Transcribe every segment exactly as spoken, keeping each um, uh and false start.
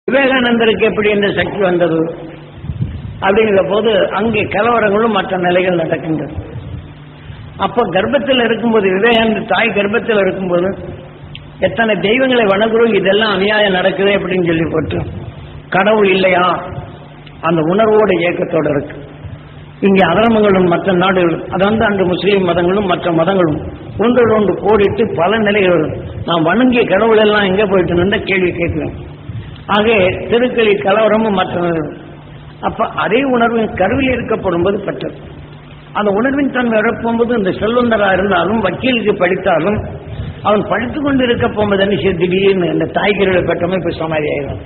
விவேகானந்தருக்கு எப்படி இந்த சக்தி வந்தது அப்படிங்கிற போது அங்கே கலவரங்களும் மற்ற நிலைகள் நடக்கின்றது. அப்ப கர்ப்பத்தில் இருக்கும்போது, விவேகானந்தர் தாய் கர்ப்பத்தில் இருக்கும்போது எத்தனை தெய்வங்களை வணங்குறோம், இதெல்லாம் அநியாயம் நடக்குது அப்படின்னு சொல்லி போட்டு கடவுள் இல்லையா அந்த உணர்வோட இயக்கத்தோடு இருக்கு. இங்கே அதர்மங்களும் மற்ற நாடுகளும், அதாவது அன்று முஸ்லீம் மதங்களும் மற்ற மதங்களும் ஒன்றோடு ஒன்று போரிட்டு பல நிலைகள் நாம் வணங்கிய கடவுள் எல்லாம் எங்கே போயிட்டு நின்ற கேள்வி கேட்கிறோம். ஆக தெருக்களில் கலவரமும் மற்ற. அப்ப அதே உணர்வு கருவில் இருக்கப்படும் போது பெற்றது. அந்த உணர்வின் தன்மை இறப்பும்போது இந்த செல்வந்தராக இருந்தாலும் வக்கீலுக்கு படித்தாலும் அவன் படித்துக் கொண்டு இருக்க போகும்போது என்ன திடீர்னு இந்த தாய்கருவை பெற்றமே இப்ப சமாதி ஆயிடும்.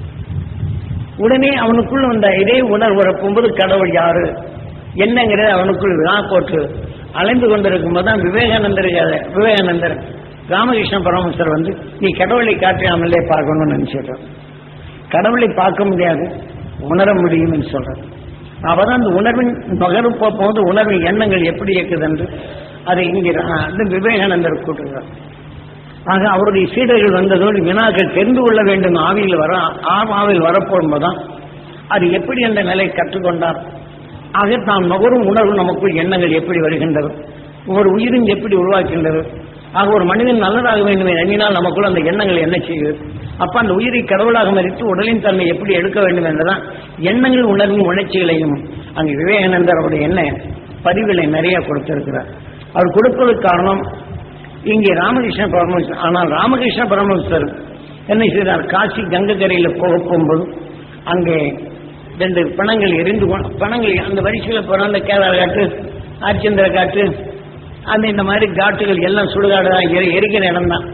உடனே அவனுக்குள் வந்த இதே உணர்வு வரப்போகும்போது கடவுள் யாரு என்னங்கிறது அவனுக்குள் விழா போட்டு அலைந்து கொண்டிருக்கும் போது தான் விவேகானந்தர் விவேகானந்தர் ராமகிருஷ்ண பரமஹம்சர் வந்து நீ கடவுளை காட்டினாமலே பார்க்கணும்னு நினைச்சிடுறார். கடவுளை பார்க்க முடியாது, உணர முடியும் என்று சொல்றார். அவதான் அந்த உணர்வின் நுகர்வு போகும்போது உணர்வின் எண்ணங்கள் எப்படி இயக்குது என்று அதை இங்கே விவேகானந்தர் கூட்டுகிறார். ஆக அவருடைய சீடர்கள் வந்ததோடு வினாக்கள் தெரிந்து கொள்ள வேண்டும். ஆவியில் வர ஆவியில் வரப்போகும்போதுதான் அது எப்படி அந்த நிலை கற்றுக்கொண்டார். ஆக நாம் நுகரும் உணர்வு நமக்குள் எண்ணங்கள் எப்படி வருகின்றது, ஒரு உயிரின் எப்படி உருவாக்கின்றது. ஆக ஒரு மனிதன் நல்லதாக வேண்டும் எண்ணினால் நமக்குள் அந்த எண்ணங்கள் என்ன செய்கிறது. அப்ப அந்த உயிரை கடவுளாக மதித்து உடலின் தன்மை எப்படி எடுக்க வேண்டும் என்றுதான் எண்ணங்கள் உணர்வும் உணர்ச்சிகளையும் அங்கு விவேகானந்தர் அவருடைய எண்ண பதிவுகளை நிறைய கொடுத்திருக்கிறார். அவர் கொடுப்பதற்கு காரணம் இங்கே ராமகிருஷ்ண பரமஹம்சர். ஆனால் ராமகிருஷ்ண பரமஹம்சர் என்ன செய்தார், காசி கங்கை கரையில் போக போகும்போது அங்கே ரெண்டு பணங்கள் எரிந்து பணங்கள் அந்த வரிசையில் போன அந்த கேதார் காட்டு ஆச்சந்திர காட்டு அந்த இந்த மாதிரி காட்டுகள் எல்லாம் சுடுகாடு தான், எரிக்கிற இடம் தான்.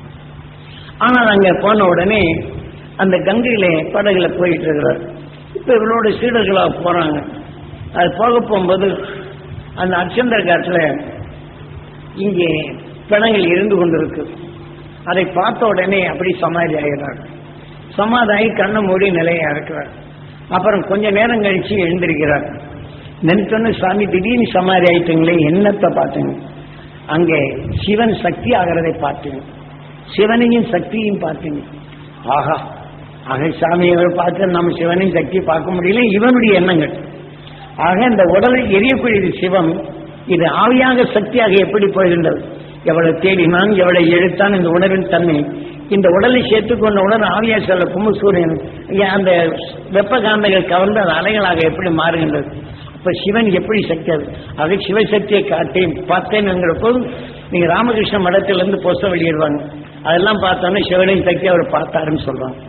ஆனால் அங்கே போன உடனே அந்த கங்கையிலே படகுல போயிட்டு இருக்கிறார். இப்போ இவரோட சீடர்களாக போறாங்க. அது போக போகும்போது அந்த அச்சந்திர காட்டில் இங்கே பிணங்கள் இருந்து கொண்டிருக்கு. அதை பார்த்த உடனே அப்படி சமாதி ஆகிறார். சமாதாயி கண்ணை மூடி நிலையா இருக்கிறார். அப்புறம் கொஞ்ச நேரம் கழிச்சு எழுந்திருக்கிறார். நினைத்தோன்னு சாமி திடீர்னு சமாதி ஆயிட்டுங்களே, என்னத்தை பார்த்தீங்க? அங்கே சிவன் சக்தி ஆகிறதை பார்த்தீங்க, சிவனையும் சக்தியும் பார்த்தீங்க. ஆஹா, ஆக சாமியை பார்த்து நம்ம சிவனையும் சக்தி பார்க்க முடியல, இவனுடைய எண்ணங்கள். ஆக இந்த உடலை எரியக்கூடியது சிவம், இது ஆவியாக சக்தியாக எப்படி போகின்றது. எவ்வளவு தேடினான் எவ்வளவு எழுத்தான் இந்த உணர்வின் தன்மை இந்த உடலை சேர்த்துக்கொண்ட உணர்வு ஆவியா செல்ல கும்பு சூரியன் அந்த வெப்ப காந்தங்கள் கவர்ந்து அது அலைகளாக எப்படி மாறுகின்றது. அப்ப சிவன் எப்படி சக்தி, அது அதை சிவசக்தியை காட்டேன் பார்த்தேன் என்கிற போது நீங்க ராமகிருஷ்ண மடத்திலிருந்து பொச வெளியிடுவாங்க. அதெல்லாம் பார்த்தோன்னே சிவனின் சக்தி அவர் பார்த்தாருன்னு சொல்றாங்க.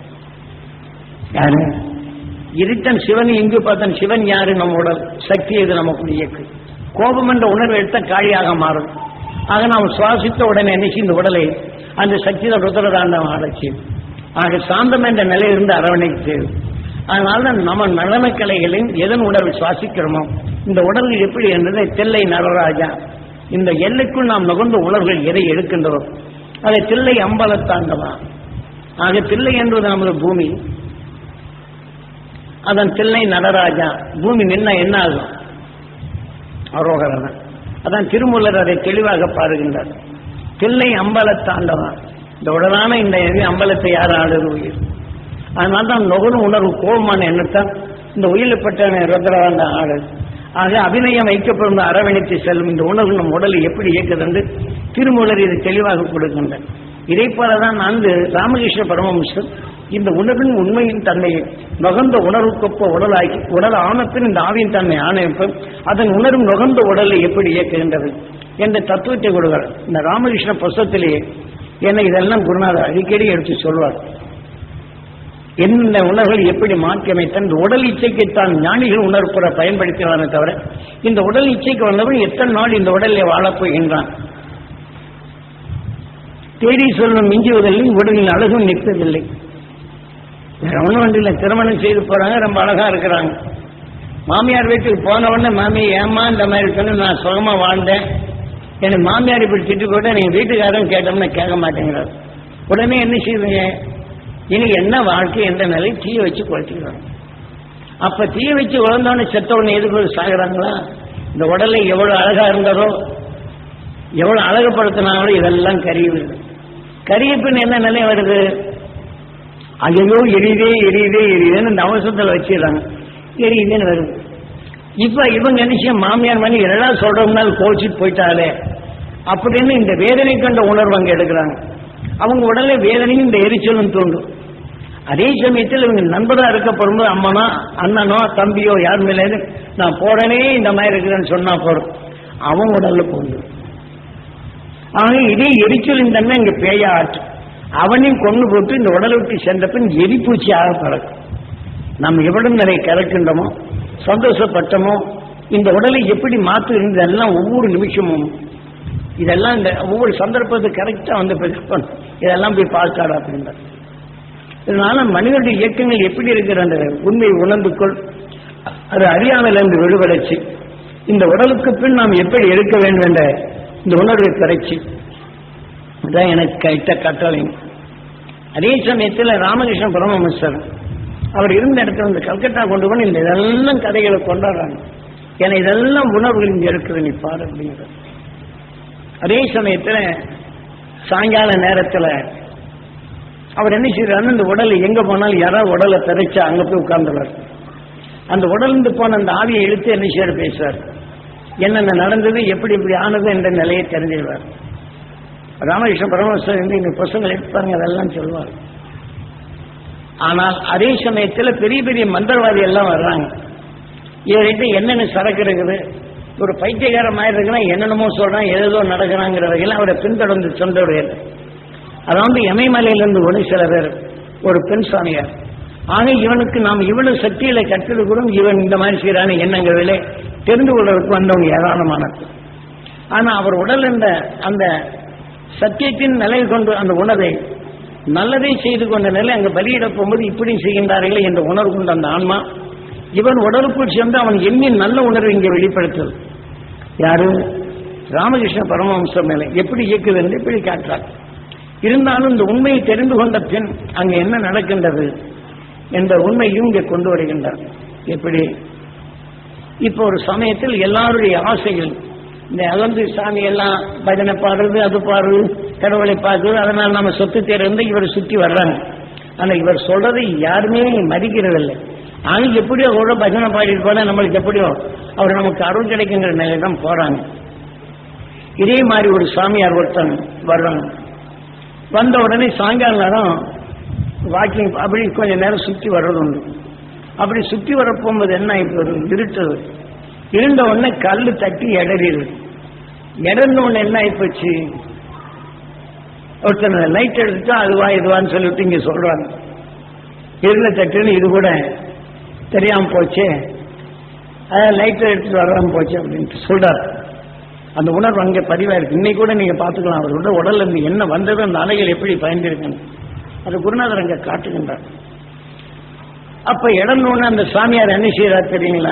யாரு இருத்தன் சிவன் இங்கு பார்த்தன் சிவன் யாரு, நம்ம உடல் சக்தி இது நமக்கு இயக்கு. கோபம் என்ற உணர்வு எடுத்த காளியாக மாறும். ஆக நாம் சுவாசித்த உடனே நினைச்சு இந்த உடலை அந்த சக்தியில ருத்ரதாண்டம் ஆடச்சு. ஆக சாந்தம் என்ற நிலையிலிருந்து அரவணைக்கு செய்யும். அதனால்தான் நம்ம நடனக்கலைகளையும் எதன் உணர்வை சுவாசிக்கிறோமோ இந்த உணர்வு எப்படி என்றதை தில்லை நடராஜா இந்த எல்லைக்குள் நாம் நுகர்ந்த உணர்வுகள் எதை எடுக்கின்றதோ அதை தில்லை அம்பலத்தாண்டவா. ஆக தில்லை என்பது நமது பூமி, அதன் தில்லை நடராஜா. பூமி நின்ன என்ன ஆகும், அரோகரன். அதான் திருமூலர் அதை தெளிவாக பாருகின்றார். தில்லை அம்பலத்தாண்டவா, இந்த உடலான இந்த அம்பலத்தை யார் ஆடுது உயிர். அதனால்தான் நுகரும் உணர்வு கோபமான எண்ணத்தான் இந்த உயிரிழப்பட்ட ருத்ரதாண்ட ஆடு. ஆக அபிநயம் வைக்கப்படும் அரவணைத்து செல்லும் இந்த உணர்வு நம் உடலை எப்படி இயக்குது என்று திருமூலர் இதை தெளிவாக கொடுக்கின்றார். இதை போலதான் அந்த ராமகிருஷ்ண பரமஹம்சர் இந்த உணர்வின் உண்மையின் தன்மையை நுகர்ந்த உணர்வுக்கொப்ப உடலாக்கி உடல் ஆனத்தின் இந்த ஆவியின் தன்மை ஆணைப்ப அதன் உணர்வு நுகர்ந்த உடலை எப்படி இயக்குகின்றது என்ற தத்துவத்தை கொடுக்கிறார் இந்த ராமகிருஷ்ண புஸ்தகத்திலேயே. ஏன்னா இதெல்லாம் குருநாதர் அடிக்கடி எடுத்து சொல்வார். எந்த உணர்வுகள் எப்படி மாற்றி அமைத்த இந்த உடல் இச்சைக்கு தான் ஞானிகள் உணர்ப்புற பயன்படுத்தினாரே தவிர இந்த உடல் இச்சைக்கு வந்தவன் எத்தனை நாள் இந்த உடலில் வாழப்போகின்றான். தேடி சொல்லும் மிஞ்சுவதில்லை, உடலின் அழகும் நிற்பதில்லை. ஒன்றும் வண்டியில் திருமணம் செய்து போறாங்க, ரொம்ப அழகா இருக்கிறாங்க. மாமியார் வீட்டுக்கு போன உடனே மாமி ஏமா இந்த மாதிரி சொன்ன நான் சுகமா வாழ்ந்தேன், எனக்கு மாமியார் இப்படி திட்டு போட்டு நீங்க வீட்டுக்காரன் கேட்டோம்னா கேட்க மாட்டேங்கிறார். உடனே என்ன செய்வீங்க, இனி என்ன வாழ்க்கை எந்த நிலை தீய வச்சு குறைச்சிக்கிறாங்க. அப்ப தீய வச்சு உழந்தோடனே செத்தவொடனே எதுக்கு சாகுறாங்களா. இந்த உடலை எவ்வளவு அழகா இருந்ததோ எவ்வளவு அழகுப்படுத்தினாங்களோ இதெல்லாம் கரியுது. கரியப்பின் என்ன நிலை வருது, ஐயோ எரியுதே எரியுதே எரியுதுன்னு இந்த அவசரத்தில் வச்சிடறாங்க, எரியுதுன்னு வருது. இப்ப இவங்க நினைச்ச மாமியார் மணி எல்லாம் சொல்றோம்னால கோச்சிட்டு போயிட்டாலே அப்படின்னு இந்த வேதனை கண்ட உணர்வு அங்க எடுக்கிறாங்க. அவங்க உடனே வேதனையும் இந்த எரிச்சலும் தோன்றும். அதே சமயத்தில் இவங்க நண்பரா இருக்கப்படும்போது அம்மனோ அண்ணனோ தம்பியோ யார் மேலே நான் போறேனே இந்த மாதிரி இருக்கிறேன்னு சொன்னா போறோம், அவங்க உடல்ல போகுது. ஆக இதே எரிச்சலின் தன்மை இங்க பேயா ஆற்று. அவனையும் கொண்டு போட்டு இந்த உடலை விட்டு சென்ற பின் எரிப்பூச்சியாக பறக்கும். நம்ம எவ்வளவு நிறைய கலக்கின்றமோ சந்தோஷப்பட்டமோ இந்த உடலை எப்படி மாற்றுகிறது எல்லாம் ஒவ்வொரு நிமிஷமும் இதெல்லாம் இந்த ஒவ்வொரு சந்தர்ப்பத்துக்கு கரெக்டா வந்து இதெல்லாம் போய் பார்க்காடா அப்படின்ற. இதனால மனிதனுடைய இயக்கங்கள் எப்படி இருக்கிற அந்த உண்மையை உணர்ந்து கொள், அது அறியாமையிலிருந்து விடுபடைச்சு இந்த உடலுக்கு பின் நாம் எப்படி எடுக்க வேண்டும் என்ற இந்த உணர்வை கரைச்சி இதான் எனக்கு கைட்ட கட்டளை. அதே சமயத்தில் ராமகிருஷ்ண பரமஹம்சர் அவர் இருந்த இடத்துல இந்த கல்கத்தா கொண்டு போன இந்த இதெல்லாம் கதைகளை கொண்டாடுறாங்க. ஏன்னா இதெல்லாம் உணர்வுகள் இங்க இருக்குது நீ பாரு அப்படிங்கிற. அதே சமயத்தில் சாயங்கால நேரத்தில் அவர் என்ன செய்யறாரு, இந்த உடலை எங்க போனாலும் யாராவது உடலை திரைச்சா அங்க போய் உட்கார்ந்துறாரு. அந்த உடலிருந்து போன அந்த ஆவியை இழுத்து என்ன செய்ய பேசுறாரு, என்னென்ன நடந்தது எப்படி இப்படி ஆனது என்ற நிலையை தெரிஞ்சுக்கிறார். ராமகிருஷ்ண பரமஹம்சர் இந்த புத்தகங்கள் எடுப்பாருங்க அதெல்லாம் சொல்லுவார். ஆனால் அதே சமயத்தில் பெரிய பெரிய மந்திரவாதி எல்லாம் வர்றாங்க. இவர்கிட்ட என்னென்ன சரக்கு இருக்குது, ஒரு பைத்தியகாரம் ஆயிருக்குன்னா என்னென்னமோ சொல்றான் ஏதோ நடக்கிறாங்கிற வகையில் அவரை பின்தொடர்ந்து சென்றவர்கள். அதாவது எமயமலையிலிருந்து ஒன்று சில பேர் ஒரு பெண் சாமியார். ஆக இவனுக்கு நாம் இவனு சக்தியில கற்றது கூட இவன் இந்த மாதிரி சீரான எண்ணங்களிலே தெரிந்து கொள்வதற்கு வந்தவங்க ஏராளமானது. ஆனா அவர் உடல் என்ற அந்த சத்தியத்தின் நிலை கொண்டு அந்த உணர்வை நல்லதை செய்து கொண்ட நிலை அங்கு பலியிட போகும்போது இப்படி செய்கின்றார்களே என்ற உணர்வு கொண்ட அந்த ஆன்மா இவன் உடலுக்குள் சென்று அவன் எண்ணி நல்ல உணர்வை இங்கே வெளிப்படுத்துது. யாரு? ராமகிருஷ்ண பரமஹம்சர் மேலே எப்படி இயக்குது என்று இப்படி காட்டுறார். இருந்தாலும் இந்த உண்மையை தெரிந்து கொண்ட பின் அங்கு என்ன நடக்கின்றது என்ற உண்மையும் இங்கே கொண்டு வருகின்றார். எப்படி இப்போ ஒரு சமயத்தில் எல்லாருடைய ஆசைகள் இந்த அலந்து சாமி எல்லாம் பஜனை பாடுறது, அது பாடுறது, கடவுளை பார்க்குறது, அதனால் நம்ம சொத்து தேர்ந்து இவர் சுற்றி வர்றாங்க. ஆனா இவர் சொல்றதை யாருமே மதிக்கிறதில்லை. ஆனால் எப்படியோ கூட பஜனை பாடிட்டு போனா நம்மளுக்கு எப்படியோ அவர் நமக்கு அருள் கிடைக்குங்கிற நிலை தான் போறாங்க. இதே மாதிரி ஒரு சாமியார் ஒருத்தன் வர்றாங்க. வந்த உடனே சாயங்கால நேரம் வாக்கிங் அப்படி கொஞ்ச நேரம் சுற்றி வர்றது உண்டு. அப்படி சுற்றி வர போகும்போது என்ன இப்போ இருட்டது, இருந்த உடனே கல் தட்டி இடறிடுது. இடர்ந்த உடனே என்ன ஆயிப்போச்சு, ஒருத்தர் லைட் எடுத்துட்டா அதுவா இதுவான்னு சொல்லிவிட்டு இங்க சொல்றாங்க. இருள தட்டுன்னு இது கூட தெரியாம போச்சு, அதாவது லைட்டை எடுத்துட்டு வராம போச்சு அப்படின்ட்டு சொல்றாரு. அந்த உணர்வு அங்கே பதிவாயிருக்கு. இன்னைக்கு கூட நீங்க பாத்துக்கலாம் அவரோட உடல்ல இருந்து என்ன வந்தது, அந்த அலைகள் எப்படி பயந்துருக்குன்னு அது குருநாதர் அங்க காட்டுகின்றார். அப்ப இடம்னு அந்த சாமியார் என்ன செய்யறாரு தெரியுங்களா,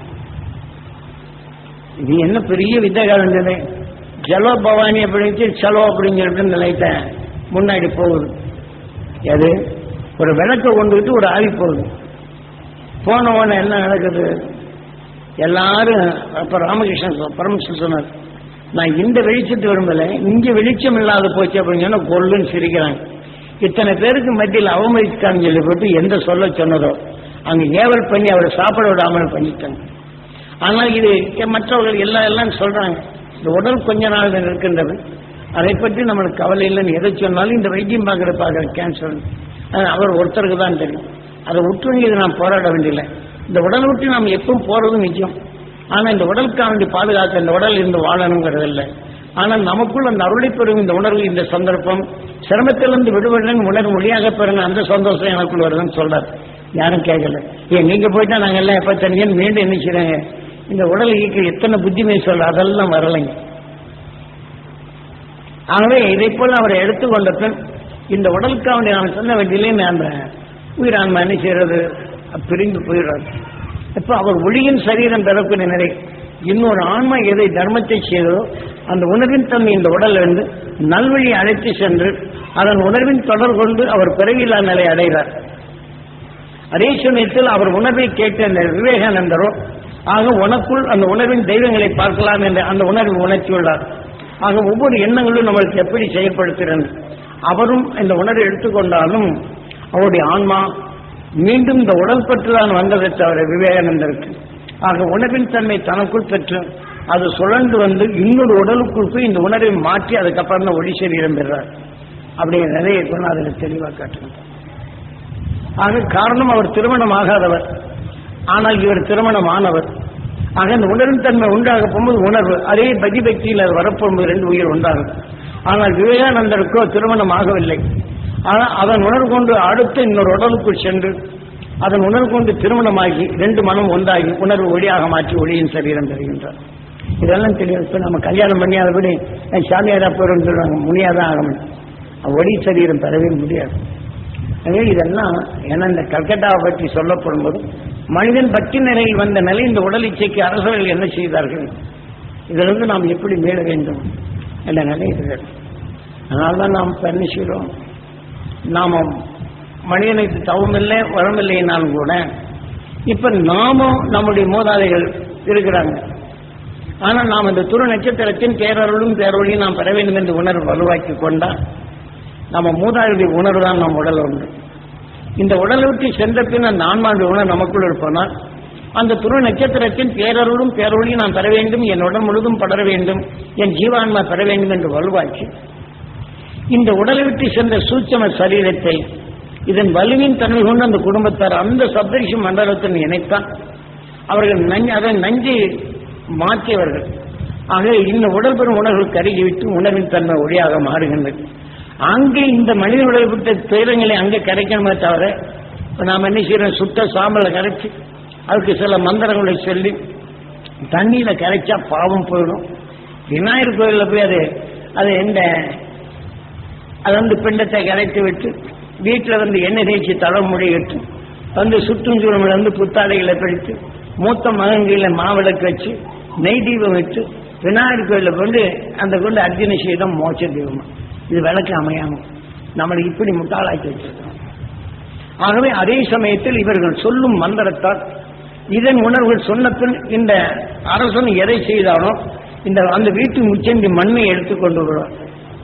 இது என்ன பெரிய வித்தகாரம் இருந்தது, ஜலோ பவானி அப்படின்னு சலோ அப்படின்னு சொல்லிட்டு இந்த லைட்டை முன்னாடி போகுது. அது ஒரு விளக்கை கொண்டுகிட்டு ஒரு ஆவி போகுது. போனவன என்ன நடக்குது, எல்லாரும் அப்ப ராமகிருஷ்ணன் பரமஹம்சர் சொன்னார், நான் இந்த வெளிச்சத்து விரும்பல, இங்க வெளிச்சம் இல்லாத போச்சு அப்படின்னு சொன்னா கொல்லுன்னு சிரிக்கிறாங்க. இத்தனை பேருக்கு மத்தியில் அவமதிக்கான்னு சொல்லி போட்டு எந்த சொல்ல சொன்னதோ அங்க ஏவல் பண்ணி அவரை சாப்பிட விடாமல் பண்ணிட்டாங்க. ஆனால் இது மற்றவர்கள் எல்லாம் எல்லாம் சொல்றாங்க, இந்த உடல் கொஞ்ச நாள் இருக்கின்றது, அதை பற்றி நம்மளுக்கு கவலை இல்லைன்னு எதை சொன்னாலும் இந்த வைத்தியம் பார்க்குற பார்க்குற கேன்சர் அவர் ஒருத்தருக்கு தான் தெரியும். அதை விட்டு இது நாம் போராட வேண்டியதில்லை. இந்த உடலை விட்டு நாம் எப்பவும் போறதும் நிச்சயம். ஆனா இந்த உடலுக்காக வேண்டி பாதுகாக்க இந்த உடல் இருந்து வாழணுங்கிறது இல்லை. ஆனால் நமக்குள் அந்த அருளை பெறும் இந்த உணர்வு, இந்த சந்தர்ப்பம் சிரமத்திலிருந்து விடுபடுன்னு உணர்வு மொழியாக பெறுங்க, அந்த சந்தோஷம் எனக்குள் வருதுன்னு சொல்றாரு. யாரும் கேட்கல, ஏன் நீங்க போயிட்டா நாங்க எல்லாம் எப்ப தனியன்னு மீண்டும் என்ன செய்றாங்க, இந்த உடல் இயக்க எத்தனை புத்திமை சொல்ல அதெல்லாம் வரலைங்க. ஆகவே இதை போல அவரை எடுத்துக்கொண்ட பின் இந்த உடலுக்காக வேண்டிய நான் சொல்ல வேண்டியிலே அந்த உயிரான்மை என்ன செய்யறது பிரிந்து போயிடுறாரு. இப்ப அவர் ஒளியின் சரீரம் பெறக்கூடிய நிலை, இன்னொரு ஆன்மா எதை தர்மத்தை செய்ததோ அந்த உணர்வின் தன்மை இந்த உடல் இருந்து நல்வழி அழைத்து சென்று அதன் உணர்வின் தொடர் கொண்டு அவர் பிறவில்லா நிலை அடைகிறார். அதே சமயத்தில் அவர் உணர்வை கேட்ட அந்த விவேகானந்தரோ ஆக உனக்குள் அந்த உணர்வின் தெய்வங்களை பார்க்கலாம் என்ற அந்த உணர்வை உணர்த்தியுள்ளார். ஆக ஒவ்வொரு எண்ணங்களும் நம்மளுக்கு எப்படி செயல்படுத்துகிறது, அவரும் இந்த உணர்வை எடுத்துக்கொண்டாலும் அவருடைய ஆன்மா மீண்டும் இந்த உடல் பற்றுதான் வந்ததை தவிர விவேகானந்தருக்கு ஆக உணர்வின் தன்மை தனக்குள் பெற்று அது சுழன்று வந்து இன்னொரு உடலுக்குள் போய் இந்த உணர்வை மாற்றி அதுக்கப்புறம் தான் ஒளி சரீரம் பெறார் அப்படிங்கிற நிலையை கொண்டு அதில் தெளிவாக காட்டுகிறார். ஆக காரணம் அவர் திருமணம் ஆகாதவர், ஆனால் இவர் திருமணம் ஆனவர். ஆக இந்த உணர்வின் தன்மை உண்டாக போகும்போது உணர்வு அதே பதி பக்தியில் அது வரப்போகும்போது ரெண்டு உயிர் உண்டாகும். ஆனால் விவேகானந்தருக்கோ திருமணம் ஆகவில்லை. ஆனால் அதன் உணர்வு கொண்டு அடுத்த இன்னொரு உடலுக்குள் சென்று அதன் உணர்வு கொண்டு திருமணமாகி ரெண்டு மனம் ஒன்றாகி உணர்வு ஒளியாக மாற்றி ஒளியின் சரீரம் பெறுகின்றார். இதெல்லாம் தெரியும். இப்போ நம்ம கல்யாணம் பண்ணியாதபடி சாமியாரா போயிடும் சொல்றாங்க, முனியாதான் ஆகணும், ஒளி சரீரம் பெறவே முடியாது. எனவே இதெல்லாம் ஏன்னா இந்த கல்கட்டாவை பற்றி சொல்லப்படும் போது மனிதன் பக்தி நிலையில் வந்த நிலை இந்த உடல் இச்சைக்கு அரசர்கள் என்ன செய்தார்கள், இதிலிருந்து நாம் எப்படி மீள வேண்டும் என்ற நிலை இருக்கிறது. அதனால்தான் நாம் என்ன செய்கிறோம், நாம மனிதனுக்கு தவமில்லை வரமில்லைனாலும் கூட இப்ப நாமும் நம்முடைய மூதாதைகள் இருக்கிறாங்க. ஆனால் நாம் இந்த துரு நட்சத்திரத்தின் பேரருளும் பேரொழியும் நாம் பெற வேண்டும் என்று உணர்வு வலுவாக்கி கொண்டால் நம்ம மூதாதையுடைய உணர்வு தான் நம் உடல் உண்டு. இந்த உடலை விட்டு சென்ற பின் அந்த ஆன்மாவுடைய உணர்வு நமக்குள் இருப்பனால் அந்த துரு நட்சத்திரத்தின் பேரருளும் பேரொழியும் நாம் பெற வேண்டும், என் உடல் முழுதும் படர வேண்டும், என் ஜீவான்மா பெற வேண்டும் என்று வலுவாக்கி இந்த உடலை விட்டு சென்ற சூட்சம சரீரத்தை இதன் வலுவின் தன்மை கொண்டு அந்த குடும்பத்தார் அந்த சப்தரிஷி மண்டலத்தில் இணைத்தான் அவர்கள் நஞ்சு அதை நஞ்சை மாற்றியவர்கள். ஆக இந்த உடல் பெறும் உணர்வு கருகிவிட்டு உணர்வின் தன்மை ஒளியாக மாறுகின்றது. அங்கே இந்த மனித உடல் விட்ட துயரங்களை அங்கே கரைக்கணுமே தவிர நாம் என்ன செய்யறோம், சுத்த சாம்பலை கரைச்சி அதுக்கு சில மந்திரங்களை சொல்லி தண்ணியில கரைச்சா பாவம் போயிடும். விநாயகர் கோயிலில் போய் அது அது எந்த அது வந்து பிண்டத்தை கரைத்து விட்டு வீட்டில் வந்து எண்ணெய் தேய்ச்சி தலைமுடி விட்டு வந்து சுற்றுச்சூழல் வந்து புத்தாடைகளை பிடித்து மூத்த மகன்களை மாவிளக்கு வச்சு நெய் தீபம் வச்சு விநாயகர் கோயிலில் கொண்டு அந்த கொண்டு அர்ஜுன சீதம் மோட்ச தீபம் இது விளக்கு அமையாமல் நம்மளை இப்படி முட்டாளாக்கி வச்சிருக்கோம். ஆகவே அதே சமயத்தில் இவர்கள் சொல்லும் மந்திரத்தால் இதன் உணர்வுகள் சொன்ன பின் இந்த அரசன் எதை செய்தானோ இந்த அந்த வீட்டு முச்சந்தி மண்ணை எடுத்துக்கொண்டு வருவார்.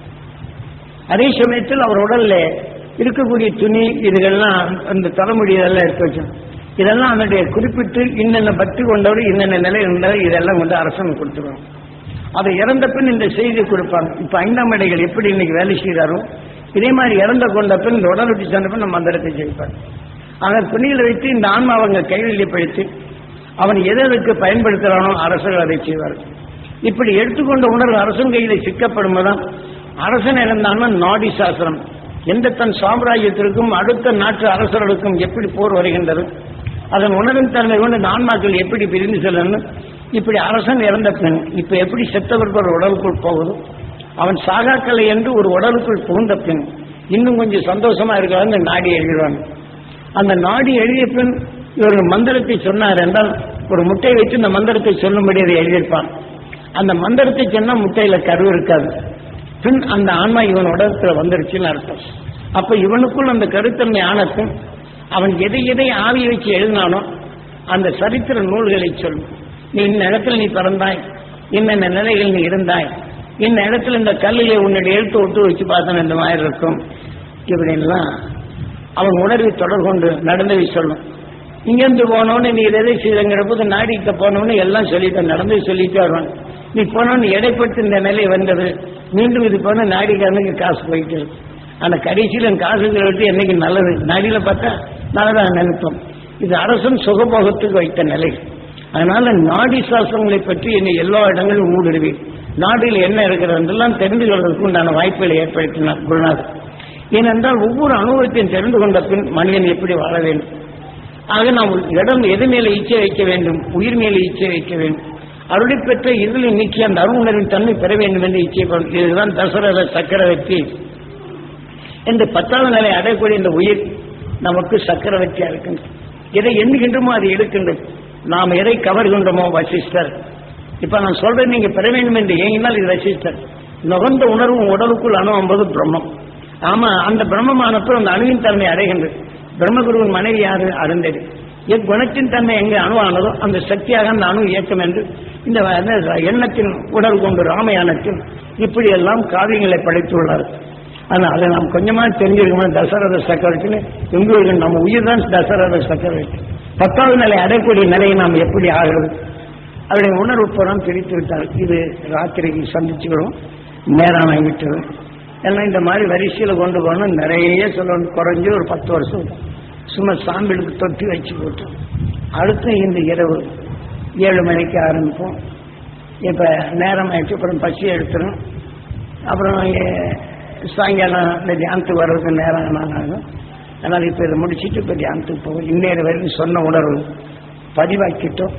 அதே சமயத்தில் அவர் உடல்ல இருக்கக்கூடிய துணி இதுகள்லாம் அந்த தலைமுடி இதெல்லாம் எடுத்து வச்சோம். இதெல்லாம் அதனுடைய குறிப்பிட்டு இன்னென்ன பக்தி கொண்டவர் இன்னென்ன நிலை இருந்தவர் இதெல்லாம் வந்து அரசன் கொடுத்துருவாங்க. அதை இறந்த பின் இந்த செய்தி கொடுப்பாங்க. இப்ப ஐந்தாம் இடைகள் எப்படி இன்னைக்கு வேலை செய்கிறாரோ இதே மாதிரி இறந்த கொண்ட பின் இந்த உடல் விட்டு சென்ற பின் நம்ம மந்திரத்தை ஜெயிப்பார். ஆனால் துணியில் வைத்து இந்த ஆன்மா அவங்க கையில் படுத்தி அவன் எதற்கு பயன்படுத்துகிறானோ அரசர்கள் அதை செய்வார்கள். இப்படி எடுத்துக்கொண்ட உணர்வு அரசன் கையில சிக்கப்படும் போதுதான் அரசன் இறந்தான்னா நாடி சாஸ்திரம் எந்த தன் சாம்ராஜ்யத்திற்கும் அடுத்த நாட்டு அரசர்களுக்கும் எப்படி போர் வருகின்றது, அதன் உணர்வின் தன்மை கொண்டு இந்த ஆன்மாக்கள் எப்படி பிரிந்து செல்லணும், இப்படி அரசன் இறந்த பின் இப்ப எப்படி செத்தவர்கள் உடலுக்குள் போகுது, அவன் சாகாக்கலை என்று ஒரு உடலுக்குள் புகுந்த பின் இன்னும் கொஞ்சம் சந்தோஷமா இருக்கிறாங்க நாடி எழுதுவாங்க. அந்த நாடி எழுதிய பின் இவர்கள் மந்திரத்தை சொன்னார் என்றால் ஒரு முட்டையை வைத்து இந்த மந்திரத்தை சொல்லும்படி அதை எழுதியிருப்பான். அந்த மந்திரத்தை சொன்னா முட்டையில கரு இருக்காது. பின் அந்த ஆன்மா இவன் உடத்துல வந்துருச்சுன்னு அர்த்தம். அப்ப இவனுக்குள் அந்த கருத்தன்மை ஆனத்தும் அவன் எதை எதை ஆவியை வச்சு எழுதினானோ அந்த சரித்திர நூல்களை சொல்லும். நீ இந்த இடத்துல நீ பிறந்தாய், இன்னென்ன நிலைகள் நீ இருந்தாய், இந்த இடத்துல இந்த கல்லிலே உன்னுடைய எழுத்து ஒட்டு வச்சு பார்த்தன இந்த மாதிரி இருக்கும், இப்படின்லாம் அவன் உணர்வை தொடர் கொண்டு நடந்தவை சொல்லும். இங்கிருந்து போனோன்னு நீ எதை செய்தங்கிற போது நாடிக்க போனோன்னு எல்லாம் சொல்லிட்டு நடந்து சொல்லிட்டு வருவான். நீ போனோன்னு எடைப்பட்டு இந்த நிலை வந்தது, மீண்டும் இது போன நாடிக்காரனுக்கு காசு போயிட்டு இருக்கு. அந்த கடைசியில் காசுகளை விட்டு என்னைக்கு நல்லது நாடியில பார்த்தா நல்லதாக நினைப்போம். இது அரசன் சுகபோகத்துக்கு வைத்த நிலை. அதனால நாடி சாஸ்திரங்களை பற்றி என்னை எல்லா இடங்களிலும் ஊடுருவேன். நாட்டில் என்ன இருக்கிறதெல்லாம் தெரிந்து கொள்வதற்கு உண்டான வாய்ப்புகளை ஏற்படுத்தினார் குருநாதர். ஏனென்றால் ஒவ்வொரு அனுபவத்தையும் தெரிந்து கொண்ட பின் மனிதன் எப்படி வாழ வேண்டும், ஆக நாம் இடம் எது மேலே இச்சை வைக்க வேண்டும், உயிர் மேலே இச்சை வைக்க வேண்டும், அருளை பெற்ற இதில் நீக்கி அந்த அருணரின் தன்மை பெற வேண்டும் என்று இச்சை. இதுதான் தசரத சக்கரவர்த்தி என்று பத்தாவது நிலை அடையக்கூடிய இந்த உயிர் நமக்கு சக்கரவர்த்தியா இருக்கின்றது. எதை எண்ணுகின்றமோ அதை எடுக்கின்றது. நாம் எதை கவர்கின்றோமோ வசிஷ்டர். இப்ப நான் சொல்றேன் நீங்க பெற வேண்டும் என்று ஏங்கினால் இது வசிஷ்டர். நுகர்ந்த உணர்வு உடலுக்குள் அணுகும்போது பிரம்மம். ஆமா, அந்த பிரம்மமானப்போ அந்த அணுவின் தன்மை அடைகின்றது. பிரம்மகுருவின் மனைவி யாரு? அருந்ததி. எக்குணத்தின் தன்மை எங்கே அணுவானதோ அந்த சக்தியாக அந்த அணு இயக்கம் என்று இந்த எண்ணத்தின் உடல் கொண்டு ராமயானத்தில் இப்படி எல்லாம் காவியங்களை படைத்துள்ளார். ஆனால் அதை நாம் கொஞ்சமாக தெரிஞ்சிருக்கணும். தசரத சக்கரவர்த்தின்னு எங்களுக்கு நம்ம உயிர் தான் தசரத சக்கரவர்த்தி. பத்தாவது நிலை அடையக்கூடிய நிலையை நாம் எப்படி ஆகிறது அவருடைய உணர்வு புறம் பிரித்து விட்டார். இது ராத்திரிக்கு சந்திச்சுக்கிறோம், நேரம் ஆகிவிட்டது. எல்லாம் இந்த மாதிரி வரிசையில் கொண்டு போகணும். நிறைய சொல்லணும். குறைஞ்சி ஒரு பத்து வருஷம் சும்மா சாம்பிளுக்கு தொட்டி வச்சு போட்டோம். அடுத்து இந்த இரவு ஏழு மணிக்கு ஆரம்பிப்போம். இப்போ நேரம் ஆயிடுச்சு. அப்புறம் பசி எடுத்துடும். அப்புறம் சாயங்காலம் இந்த தியானத்துக்கு வர்றதுக்கு நேரம் ஆகும். அதனால் இப்போ இதை முடிச்சுட்டு இப்போ தியானத்துக்கு போகும். இன்னேறு வரைக்கும் சொன்ன உணர்வு பதிவாக்கிட்டோம்.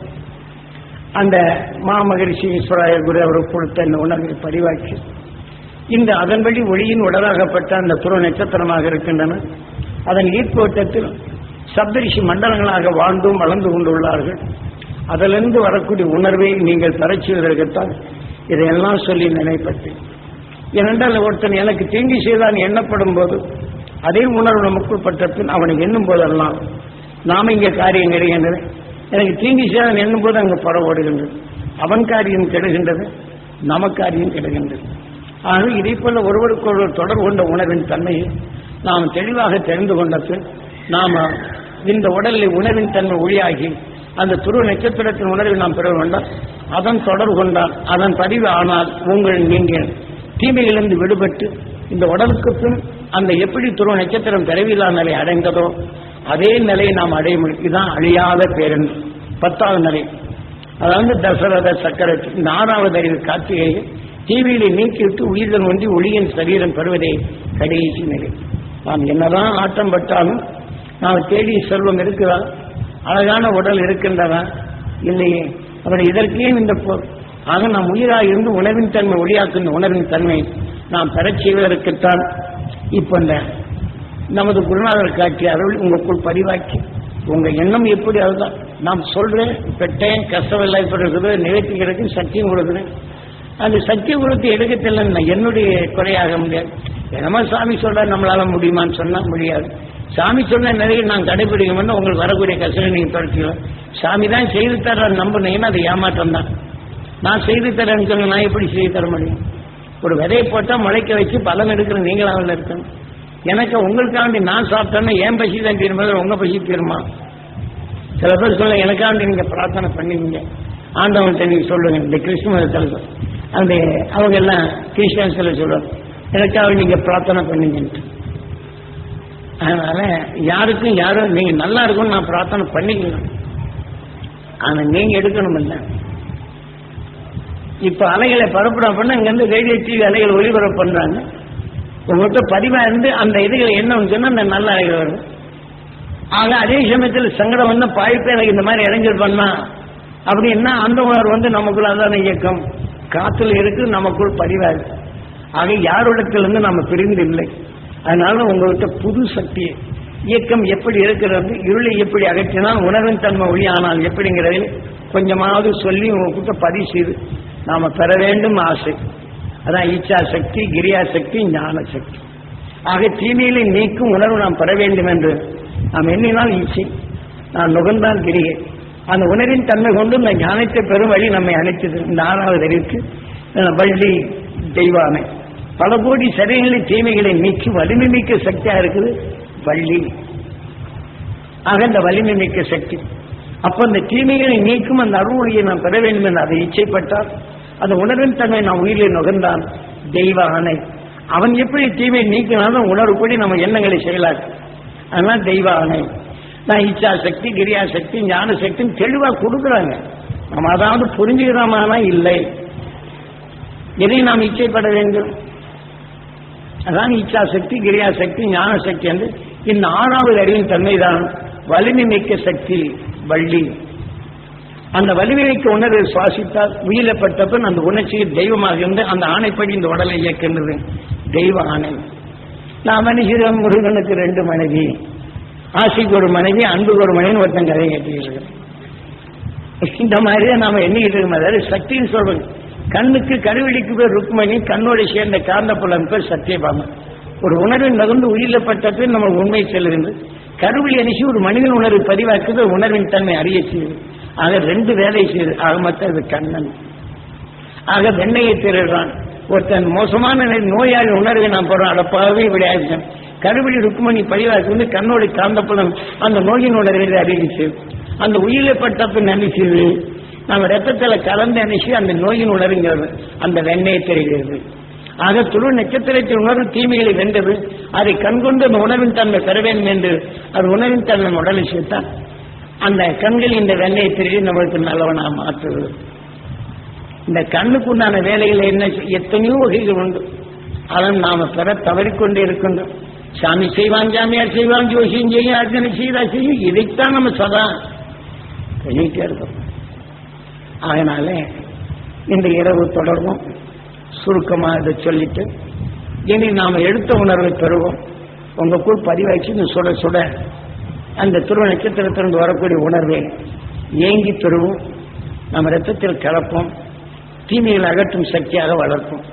அந்த மாமகரிஷி ஈஸ்வராய குரு அவருக்கு கொடுத்த இந்த உணர்வை பதிவாக்கி இந்த அதன்படி ஒளியின் உடலாகப்பட்ட அந்த துருவ நட்சத்திரமாக இருக்கின்றன. அதன் ஈர்ப்போட்டத்தில் சப்தரிஷி மண்டலங்களாக வாழ்ந்தும் வளர்ந்து கொண்டுள்ளார்கள். அதிலிருந்து வரக்கூடிய உணர்வை நீங்கள் பெறச் செய்வதற்குத்தான் இதையெல்லாம் சொல்லி நினைப்பட்டேன். ஏனென்றால் ஒருத்தன் எனக்கு தீங்கி செய்தான் எண்ணப்படும் போது அதே உணர்வு நமக்குள் பட்ட பின் அவனை எண்ணும் போதெல்லாம் நாம இங்கே காரியம் கிடைக்கின்றது. எனக்கு தீங்கி செய்தான் எண்ணும் போது அங்கு படம் ஓடுகின்றது. அவன் காரியம் கெடுகின்றது, நமக்காரியம் கெடுகின்றது. ஆனால் இதை போல ஒருவருக்கு ஒருவர் தொடர்பு கொண்ட உணர்வின் தன்மையை நாம் தெளிவாக தெரிந்து கொண்ட பின் நாம் இந்த உடலில் உணர்வின் தன்மை ஒளியாகி அந்த துருவ நட்சத்திரத்தின் உணர்வை நாம் பெற வேண்டாம். அதன் தொடர்பு கொண்டால் அதன் பதிவு ஆனால் உங்கள் நீங்கள் தீமையிலிருந்து விடுபட்டு இந்த உடலுக்கு பின் அந்த எப்படி துருவ நட்சத்திரம் பிறவில்லா நிலை அடைந்ததோ அதே நிலையை நாம் அடைய முடியும். இதுதான் அழியாத பேரன்பு. பத்தாவது நிலை அதாவது தசரத சக்கரவர்த்தி. இந்த ஆறாவது அறிவு கார்த்திகையை தீவியிலே நீக்கிவிட்டு உயிர்கள் ஒன்றி ஒளியின் சரீரம் பெறுவதே கடைசி நிலை. நாம் என்னதான் ஆட்டம் பட்டாலும் நாம் தேடி செல்வம் இருக்கிறதா, அழகான உடல் இருக்கின்றதா இல்லையே. அப்படி இதற்கே இந்த ஆக நாம் உயிராக இருந்து உணவின் தன்மை ஒளியாக்குகின்ற உணர்வின் தன்மை நாம் பெறச் செய்வதற்குத்தான் இப்ப இந்த நமது குருநாதர் காட்சி அருள் உங்களுக்குள் பதிவாக்கி உங்க எண்ணம் எப்படி அதுதான் நாம் சொல்றேன். பெட்டேன் கஷ்டமில்லை இப்ப இருக்குது, நிகழ்ச்சி கிடைக்கும், சக்தியும் கொடுக்குறேன். அந்த சக்தி கொடுத்து எடுக்கத்தில்லை என்னுடைய குறையாக முடியாது. என்னமா சாமி சொல்ற நம்மளால முடியுமான்னு சொன்னா முடியாது. சாமி சொன்ன நிறைய நான் கடைபிடிக்கணும்னா உங்களுக்கு வரக்கூடிய கஷ்டம் நீங்க தொடச்சிக்கலாம். சாமி தான் செய்து தர நம்பினீங்கன்னா அது ஏமாற்றம் தான். நான் செய்து தரேன்னு சொல்ல நான் எப்படி செய்து தர முடியும்? ஒரு விதையை போட்டால் முளைக்க வச்சு பலன் எடுக்கிற நீங்களாவில் இருக்கணும். எனக்கு உங்களுக்காண்டி நான் சாப்பிட்டேன்னா என் பசி தான் தீரும்போது உங்க பசி தீருமா? சில பேர் சொல்ல எனக்காண்டி நீங்க பிரார்த்தனை பண்ணுவீங்க, ஆண்டவன்கிட்ட நீங்க சொல்லுங்க. இந்த கிறிஸ்துமதத்தில் அந்த அவங்க எல்லாம் கிறிஸ்டியன்ஸ்ல சொல்லுவாங்க எனக்காக நீங்க பிரார்த்தனை பண்ணுங்கன்ட்டு. அதனால யாருக்கும் யாரும் நீங்க நல்லா இருக்கும்னு நான் பிரார்த்தனை பண்ணிக்கலாம். ஆனா நீங்க எடுக்கணும் இல்லை. இப்ப அலைகளை பரப்புறா பண்ண இங்க இருந்து ரேடியோ டிவி அலைகள் ஒளிபரப்பு பண்றாங்க. உங்கள்கிட்ட பதிவா இருந்து அந்த இதுகளை என்னன்னு சொன்னா அந்த நல்ல அலைகள் வரும். ஆக அதே சமயத்தில் சங்கடம் வந்து பாய்ப்பே எனக்கு இந்த மாதிரி இளைஞர் பண்ணா அப்படின்னா அந்த உணர்வு வந்து நமக்குள்ள அதான இயக்கம் காத்துல இருக்கு, நமக்குள் பதிவாரு. ஆக யாரிடத்திலிருந்து நம்ம பிரிந்து இல்லை. அதனால உங்கள்கிட்ட புது சக்தி இயக்கம் எப்படி இருக்கிறது, இருளை எப்படி அகற்றினால் உணர்வின் தன்மை ஒளி ஆனால் எப்படிங்கிறதில் கொஞ்சமாவது சொல்லி உங்ககிட்ட பதிவு செய்து நாம பெற வேண்டும் ஆசை. அதான் ஈச்சா சக்தி, கிரியா சக்தி, ஞான சக்தி. ஆக தீமையிலே நீக்கும் உணர்வு நாம் பெற வேண்டும் என்று நாம் எண்ணினால் ஈச்சி நான் நுகர்ந்தான் கிரியை. அந்த உணர்வின் தன்மை கொண்டு இந்த ஞானத்தை பெறும் வழி நம்மை அழைத்தது. இந்த ஆறாவது அறிவிற்கு வள்ளி தெய்வானை பல கோடி சரீரங்களின் தீமைகளை நீக்கி வலிமை மிக்க சக்தியா இருக்குது வள்ளி. ஆக இந்த வலிமை மிக்க சக்தி அப்ப அந்த தீமைகளை நீக்கும் அந்த அருள்மொழியை நாம் பெற வேண்டும் என்று அதை இச்சைப்பட்டால் அந்த உணர்வின் தன்மை நாம் உயிரில் நுகர்ந்தான் தெய்வ ஆணை. அவன் எப்படி தீமையை நீக்கினாலும் உணர்வுப்படி நம்ம எண்ணங்களை செயலாக்கு. அதனால தெய்வ ஆணை நான் இச்சா சக்தி, கிரியா சக்தி, ஞான சக்தின்னு தெளிவா கொடுக்குறாங்க. நம்ம அதாவது புரிஞ்சுக்கிறோமானா இல்லை. எதை நாம் இச்சைப்பட வேண்டும்? அதான் இச்சா சக்தி, கிரியா சக்தி, ஞான சக்தி என்று இந்த ஆறாவது அறிவின் தன்மைதான் வலிமை மிக்க சக்தி வள்ளி. அந்த வலிமை மிக்க உணர்வை சுவாசித்தால் உயிரப்பட்டப்பன் அந்த உணர்ச்சியில் தெய்வமாக இருந்து அந்த ஆணைப்படி இந்த உடலை இயக்கின்றது தெய்வ ஆணை. நான் மனுஷன் முருகனுக்கு ரெண்டு மனைவி, ஆசைக்கு ஒரு மனைவி, அன்புக்கு ஒரு மனைவி ஒருத்தன் கதை கேட்டுக்கிறது. இந்த மாதிரிதான் நாம எண்ணிக்கிட்டு இருக்கோம். அதாவது சக்தின்னு சொல்றோம். கண்ணுக்கு கருவெளிக்கு பேர் ருக்மணி, கண்ணோடு சேர்ந்த காந்த புலன் பேர் சத்தியபாமன். ஒரு உணர்வின் நகர்ந்து உயிரிழப்பட்ட நம்ம உண்மை செல்லுகின்றது. கருவெளி அணிச்சு ஒரு மனிதன் உணர்வு பதிவாக்குது, உணர்வின் தன்மை அறிய செய்யுது. ஆக ரெண்டு வேலை செய்யுது. ஆக மொத்தம் இது கண்ணன். ஆக வெண்ணையை திருடுறான், ஒருத்தன் மோசமான நோயாளி உணர்வை நாம் போறோம். அடப்பாவே விளையாடு கருவழி ருக்குமணி பழிவாசி வந்து கண்ணோடு காந்தப்புலம் அந்த நோயின் உணர்வை அறிவிச்சு அந்த உயிரை பட்ட பின் அணிச்சு நம்ம ரத்தத்துல கலந்து அணிச்சு அந்த நோயின் உணர்வுங்கிறது அந்த வெண்ணையை தெரிகிறது. ஆக துரு நட்சத்திரத்தின் உணர்வு தீமைகளை வென்றது. அதை கண்கொண்டு அந்த உணர்வின் தன்மை பெற வேண்டும் என்று அது உணர்வின் தன்மை உடலை சேர்த்தால் அந்த கண்கள் இந்த வெண்ணையை தெரிவி நம்மளுக்கு நல்லவனா மாற்றுவது. இந்த கண்ணுக்குண்டான வேலைகள் என்ன எத்தனையோ வகைகள் உண்டு. அதன் நாம பெற தவறிக்கொண்டே இருக்கின்றோம். சாமி செய்வான், ஜாமியார் செய்வான், ஜோசியம் செய்யும், அர்ச்சனை செய்தா செய்யும். இதைத்தான் நம்ம சதா சொல்லிட்டே இருக்கோம். அதனால இந்த இரவு தொடர்பும் சுருக்கமாக இதை சொல்லிட்டு இனி நாம எடுத்த உணர்வை பெறுவோம். உங்களுக்குள் பதிவாச்சு சுட சுட அந்த துருவ நட்சத்திரத்திலிருந்து வரக்கூடிய உணர்வை ஏங்கி பெறுவோம். நம்ம ரத்தத்தில் கலப்போம். தீமையில் அகற்றும் சக்தியாக வளர்ப்போம்.